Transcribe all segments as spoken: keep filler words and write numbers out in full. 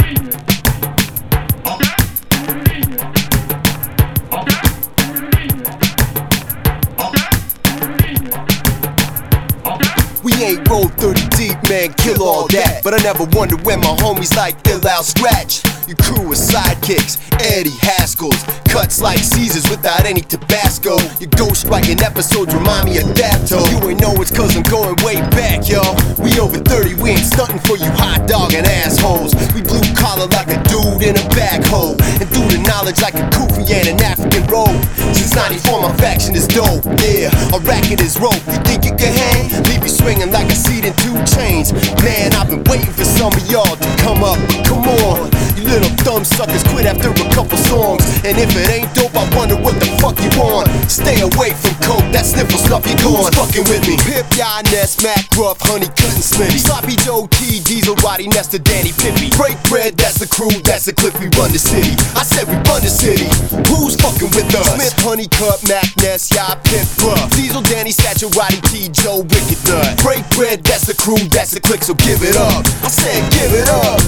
We ain't rolled thirty deep, man, kill all that. But I never wonder when my homies like Ill Al Scratch. Your crew is sidekicks, Eddie Haskells, cuts like Caesars without any Tabasco. Your ghostwriting episodes remind me of that, though. You ain't know it's cause I'm going way back, y'all. We over thirty, we ain't stunting for you hot dog and assholes. We blue collar like a dude in a backhoe, and through the knowledge like a Kufi and an African robe. Since ninety-four my faction is dope, yeah, our racket is rope. You think you can hang? Leave you swinging like a seat in two chains. Man, I've been waiting for some of y'all to come up, come on. You little thumb suckers quit after a couple songs, and if it ain't dope, I wonder what the fuck you want. Stay away from coke, that sniffle stuff you gone. Fucking with me. Pip, Ya, Ness, Mac, Gruff, Honey, Cut, and Smitty, Sloppy Joe, T, Diesel, Roddy, Nesta, Danny, Pippy. Break bread, that's the crew, that's the clip, we run the city. I said we run the city. Who's fucking with us? Smith, Honey, Cut, Mac, Ness, Ya, Pip, Gruff, Diesel, Danny, Satchel, Roddy, T, Joe, Wicked Nut. Break bread, that's the crew, that's the click, so give it up. I said give it up.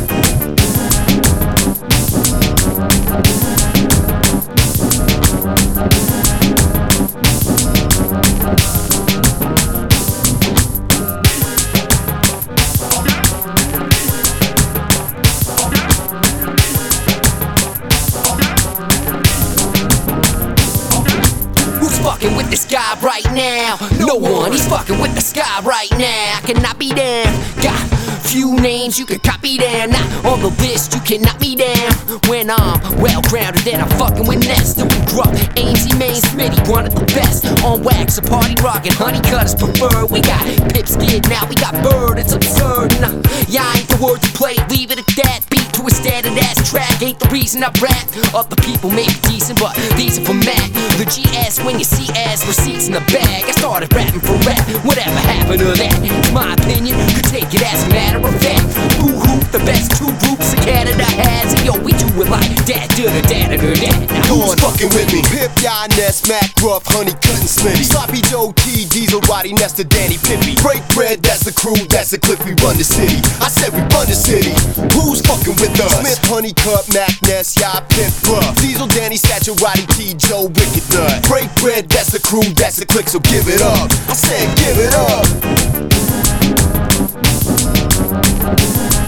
Fucking with the sky right now. No one, he's fucking with the sky right now. I cannot be down. Got few names you can copy down. Not on the list, you cannot be down. When I'm well grounded, then I'm fucking with Nesta. We Gruff, Ainsley, Main, Smitty, one of the best. On wax, a party rockin', Honey Cutters preferred. We got Pip Skid, now we got Bird, it's absurd. Nah, yeah, I ain't the word to play, leave it at that. Beat to a standard ass track, ain't the reason I rap. Other people may be decent, but these are for Mac. The G S when you see ass receipts in the bag. I started rapping for rap, whatever happened to that? It's my opinion, could take it as a matter of fact. Boo hoo, the best two groups that Canada has. And yo, we do it like that, da da da da da da. Now who's fucking with me? Pip, Ya, Ness, Mac, Gruff, Honey, Cut, and Smitty, Sloppy Joe, T, Diesel, Roddy, Nesta, Danny, Pippy. Break bread, that's the crew, that's the clip, we run the city. I said we run the city. Who's fucking with us? Smith, Honey, Cut, Mac, Ness, Ya, Pip, Gruff, Diesel, Danny, Satchel, Roddy, T, Joe, Wicked Nut. Break bread, that's the crew, that's the click, so give it up. I said give it up.